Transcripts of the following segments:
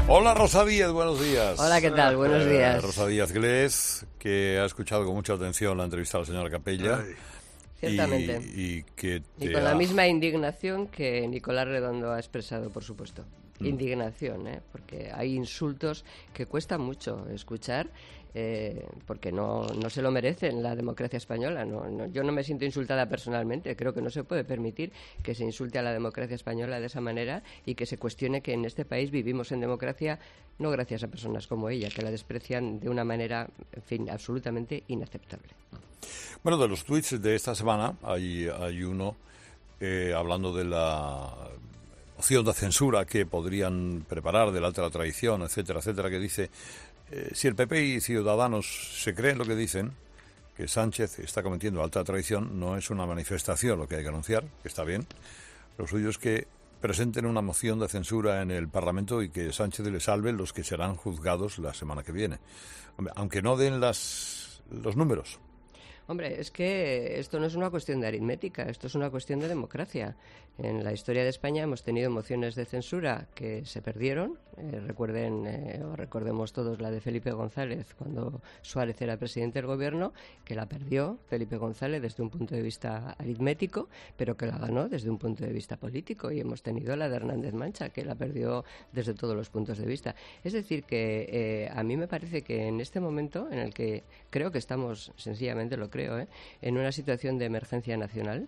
Hola Rosa Díez, buenos días. Hola, ¿qué tal? Buenos días. Rosa Díez Glés, que ha escuchado con mucha atención la entrevista a la señora Capella. Ciertamente. Y con la misma indignación que Nicolás Redondo ha expresado, por supuesto. Indignación, porque hay insultos que cuesta mucho escuchar, porque no se lo merecen la democracia española. Yo no me siento insultada personalmente. Creo que no se puede permitir que se insulte a la democracia española de esa manera y que se cuestione que en este país vivimos en democracia no gracias a personas como ella, que la desprecian de una manera, en fin, absolutamente inaceptable. Bueno, de los tweets de esta semana hay uno hablando de la moción de censura que podrían preparar delante de la traición, etcétera, etcétera, que dice: si el PP y Ciudadanos se creen lo que dicen, que Sánchez está cometiendo alta traición, no es una manifestación lo que hay que anunciar, que está bien. Lo suyo es que presenten una moción de censura en el Parlamento y que Sánchez le salve los que serán juzgados la semana que viene. Hombre, aunque no den los números. Hombre, es que esto no es una cuestión de aritmética, esto es una cuestión de democracia. En la historia de España hemos tenido mociones de censura que se perdieron. Recordemos todos la de Felipe González cuando Suárez era presidente del gobierno, que la perdió Felipe González desde un punto de vista aritmético, pero que la ganó desde un punto de vista político. Y hemos tenido la de Hernández Mancha, que la perdió desde todos los puntos de vista. Es decir, que a mí me parece que en este momento en el que creo que estamos, sencillamente lo creo, en una situación de emergencia nacional,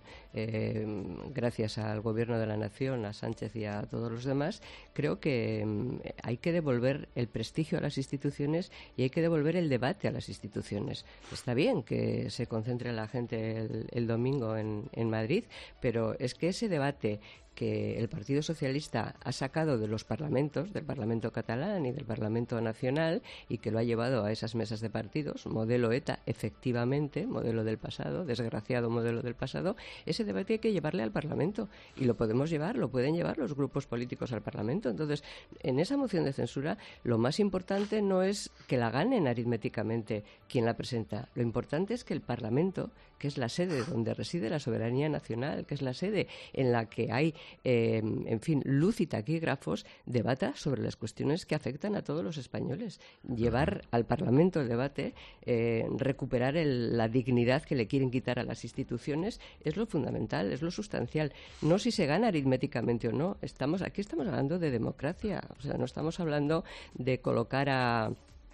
gracias al Gobierno de la Nación, a Sánchez y a todos los demás, creo que hay que devolver el prestigio a las instituciones y hay que devolver el debate a las instituciones. Está bien que se concentre la gente el domingo en Madrid, pero es que ese debate que el Partido Socialista ha sacado de los parlamentos, del Parlamento catalán y del Parlamento nacional, y que lo ha llevado a esas mesas de partidos, modelo ETA, efectivamente, modelo del pasado, desgraciado modelo del pasado, ese debate hay que llevarle al Parlamento, y lo podemos llevar, lo pueden llevar los grupos políticos al Parlamento. Entonces, en esa moción de censura, lo más importante no es que la ganen aritméticamente quien la presenta, lo importante es que el Parlamento, que es la sede donde reside la soberanía nacional, que es la sede en la que hay en fin, luz y taquígrafos, debata sobre las cuestiones que afectan a todos los españoles. Llevar al Parlamento el debate, recuperar la dignidad que le quieren quitar a las instituciones, es lo fundamental, es lo sustancial. No si se gana aritméticamente o no. Aquí estamos hablando de democracia. O sea, no estamos hablando de colocar a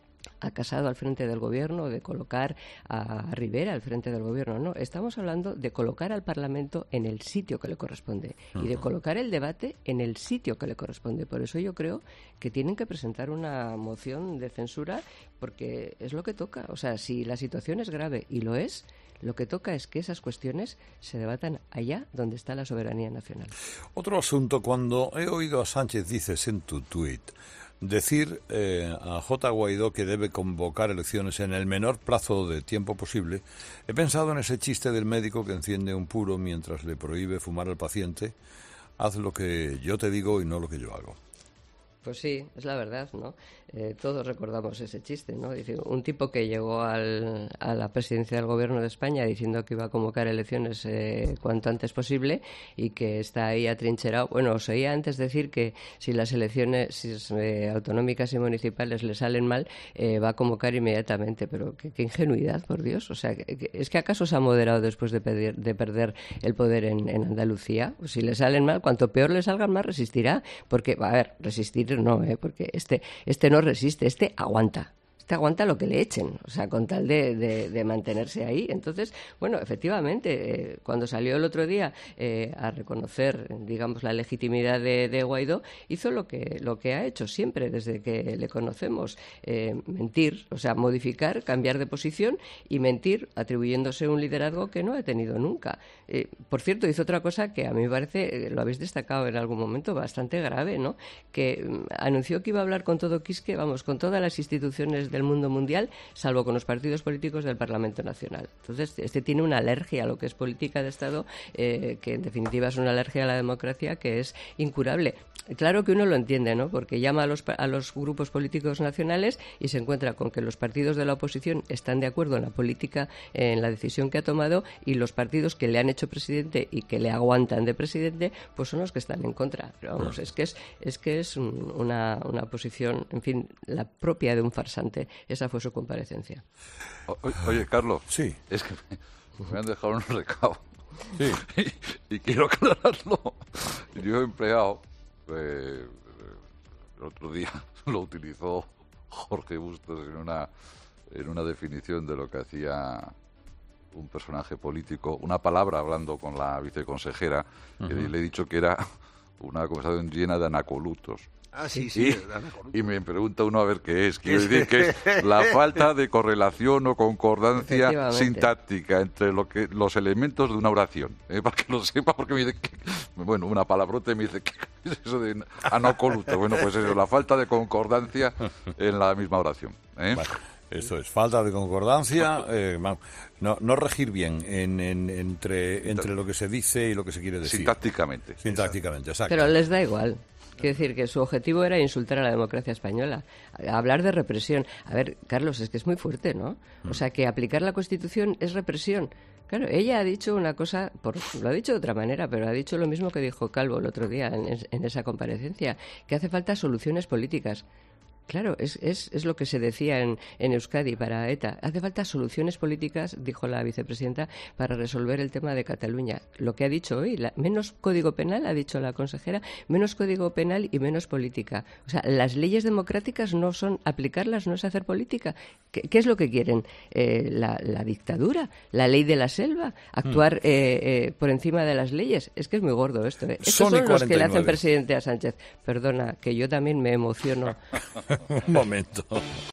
Casado al frente del gobierno, de colocar a Rivera al frente del gobierno. No, estamos hablando de colocar al Parlamento en el sitio que le corresponde y de colocar el debate en el sitio que le corresponde. Por eso yo creo que tienen que presentar una moción de censura, porque es lo que toca. O sea, si la situación es grave, y lo es, lo que toca es que esas cuestiones se debatan allá donde está la soberanía nacional. Otro asunto, cuando he oído a Sánchez, dices en tu tuit, decir a J. Guaidó que debe convocar elecciones en el menor plazo de tiempo posible, he pensado en ese chiste del médico que enciende un puro mientras le prohíbe fumar al paciente: haz lo que yo te digo y no lo que yo hago. Pues sí, es la verdad, ¿no? Todos recordamos ese chiste, ¿no? Dice, un tipo que llegó a la presidencia del Gobierno de España diciendo que iba a convocar elecciones cuanto antes posible y que está ahí atrincherado. Bueno, os oía antes decir que si las elecciones autonómicas y municipales le salen mal, va a convocar inmediatamente. Pero qué ingenuidad, por Dios. O sea, ¿es que acaso se ha moderado después de perder el poder en Andalucía? Pues si le salen mal, cuanto peor le salgan, más resistirá. Porque, a ver, resistir no, porque este no resiste, este aguanta lo que le echen, o sea, con tal de mantenerse ahí. Entonces, bueno, efectivamente, cuando salió el otro día a reconocer, digamos, la legitimidad de Guaidó, hizo lo que ha hecho siempre desde que le conocemos: mentir, o sea, modificar, cambiar de posición y mentir, atribuyéndose un liderazgo que no ha tenido nunca. Por cierto, hizo otra cosa que a mí me parece, lo habéis destacado en algún momento, bastante grave, ¿no? Que anunció que iba a hablar con todo Quisque, vamos, con todas las instituciones del del mundo mundial, salvo con los partidos políticos del Parlamento Nacional. Entonces, tiene una alergia a lo que es política de Estado, que en definitiva es una alergia a la democracia que es incurable. Claro que uno lo entiende, ¿no? Porque llama a los grupos políticos nacionales y se encuentra con que los partidos de la oposición están de acuerdo en la política, en la decisión que ha tomado, y los partidos que le han hecho presidente y que le aguantan de presidente, pues son los que están en contra. Pero vamos, es que es una posición, en fin, la propia de un farsante. Esa fue su comparecencia. Oye, Carlos. Sí. Es que me han dejado un recado. Sí. Y quiero aclararlo. Yo he empleado, el otro día lo utilizó Jorge Bustos en una definición de lo que hacía un personaje político, una palabra hablando con la viceconsejera, que le he dicho que era una conversación llena de anacolutos. Ah, sí. Y me pregunta uno a ver qué es. Quiero decir que es la falta de correlación o concordancia sintáctica entre los elementos de una oración. Para que lo sepa, porque me dice bueno, una palabrota y me dice, ¿qué es eso de anacoluto? Bueno, pues eso, la falta de concordancia en la misma oración. Vale. Eso es, falta de concordancia, no regir bien entre lo que se dice y lo que se quiere decir. Sintácticamente, exacto. Pero les da igual. Quiero decir que su objetivo era insultar a la democracia española, hablar de represión. A ver, Carlos, es que es muy fuerte, ¿no? O sea, que aplicar la Constitución es represión. Claro, ella ha dicho una cosa, lo ha dicho de otra manera, pero ha dicho lo mismo que dijo Calvo el otro día en esa comparecencia, que hace falta soluciones políticas. Claro, es lo que se decía en Euskadi para ETA. Hace falta soluciones políticas, dijo la vicepresidenta, para resolver el tema de Cataluña. Lo que ha dicho hoy, menos código penal, ha dicho la consejera, menos código penal y menos política. O sea, las leyes democráticas no son aplicarlas, no es hacer política. ¿Qué es lo que quieren? La dictadura, la ley de la selva, actuar por encima de las leyes. Es que es muy gordo esto. Estos son los que le hacen presidente a Sánchez. Perdona, que yo también me emociono. Un momento.